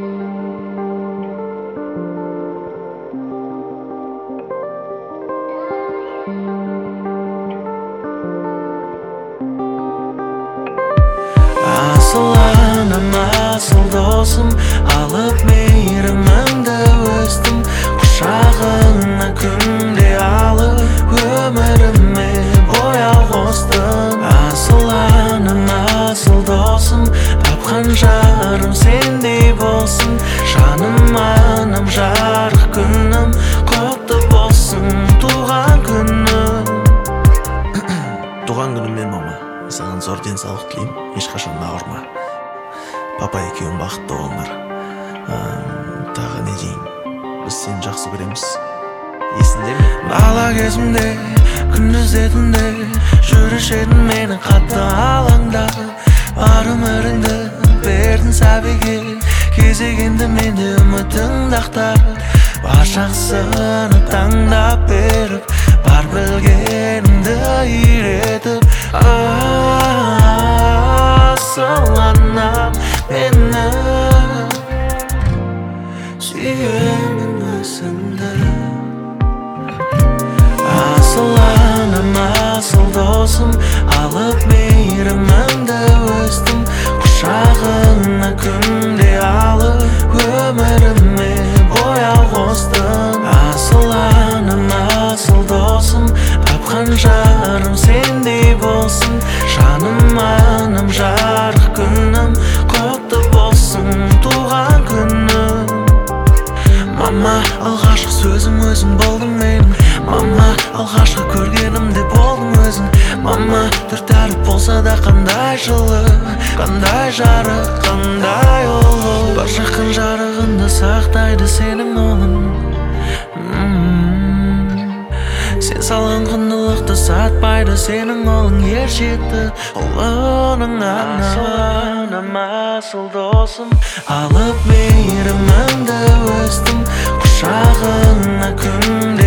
Asıl anam, asıl dostum, alıp meyrimimdi özdüm. Kuşağına күнде alıp ömrümü boya қостым. Asıl anam, asıl dostum, тапқан жарым сендей болсын. Жаным, анам, жарық күнім құтты болсын. Туған күнім. Туған күніңмен, мама. Саған зор денсаулық тілеймін, ешқашан ауырма. Папа екеуің бақытты болыңдар. Тағы не дейін, біз сені жақсы көреміз. Есіңде ме? Бала кезімде, күндізде түнде жүруші едің мені қатты алаңда. Бар өміріңді бердің сәбиге, кезегенде менде үмітіңді ақтап. Бар жақсыны таңдап беріп, бар білгеніңді үйретіп. Асыл анам, мені сүйемін өзіңді. Асыл анам, асыл досым, алып мейірімімді өздім. Құшағына күнде алып өміріме бояу қостым. Асыл анам, асыл досым, тапқан жарым сендей болсын. Жаным, анам, жарық күнім құтты болсын. Туған күнім. Мама, алғашқы сөзім өзің болдың менің. Мама, алғашқы көргенімде болдың өзің. Мама, түр тәріп болса да қандай жылы, қандай жарық, қандай ұлы. Бар жақын жарығында сақтайды сенің ұлың. Сен салған құндылықты сатпайды сенің ұлың. Ер жетті ұлының анам, асыл досым, алып мейірімімді өздім. Құшағына күнде